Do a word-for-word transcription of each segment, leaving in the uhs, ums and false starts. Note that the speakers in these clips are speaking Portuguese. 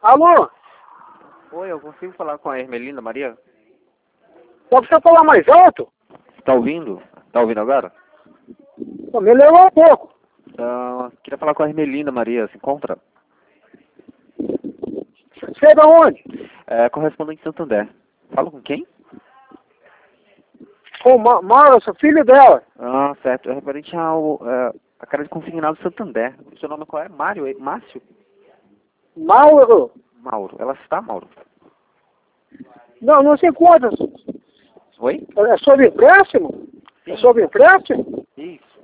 Alô? Oi, eu consigo falar com a Ermelinda Maria? Pode você falar mais alto? Tá ouvindo? Tá ouvindo agora? Pô, me levou um pouco. Ah, queria falar com a Ermelinda Maria, se encontra? Você é da onde? É, correspondente de Santander. Falo com quem? Com Ma Mauro, sou filho dela. Ah, certo. É referente ao é, a cara de consignado Santander. O seu nome qual é? Mário? É? Márcio? Mauro? Mauro. Ela está, Mauro? Não, não se encontra. Oi? É sobre empréstimo? Sim. É sobre empréstimo? Isso.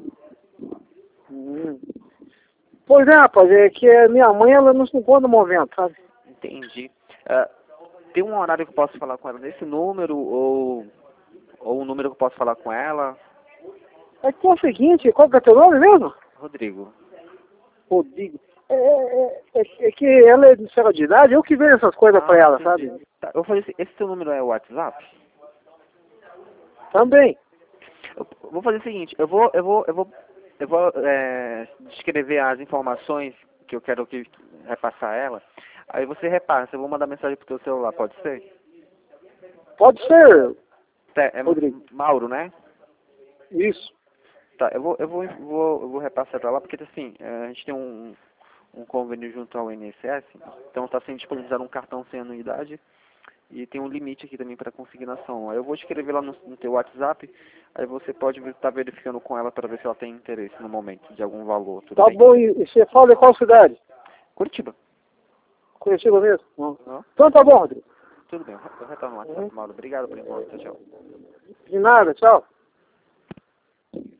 Hum. Pois é, rapaz, é que a minha mãe, ela não se encontra no momento, sabe? Entendi. É, tem um horário que eu posso falar com ela nesse número ou, ou um número que eu posso falar com ela? É que é o seguinte, qual que é teu nome mesmo? Rodrigo. Rodrigo. É, é, é, é que ela é de senhora de idade, eu que vejo essas coisas Ah, pra ela, entendi. sabe? Tá, eu falei assim, esse seu número é o WhatsApp? Também. Eu vou fazer o seguinte, eu vou, eu vou, eu vou, eu vou é, descrever as informações que eu quero que repassar a ela. Aí você repassa, eu vou mandar mensagem pro teu celular, pode ser? Pode ser, Tá, é Rodrigo. Mauro, né? Isso. Tá, eu vou, eu vou, vou, eu vou repassar pra lá, porque assim, é, a gente tem um, um convênio junto ao I N S S, então está sendo disponibilizado um cartão sem anuidade e tem um limite aqui também para consignação. Aí eu vou escrever lá no, no teu WhatsApp, aí você pode estar verificando com ela para ver se ela tem interesse no momento de algum valor, tudo Tá bem? bom, e, e você fala de qual cidade? Curitiba. Curitiba mesmo? Não. Não? Então tá bom, Rodrigo. Tudo bem, eu retorno no WhatsApp, Mauro. Obrigado por enquanto, tchau, tchau. De nada, tchau.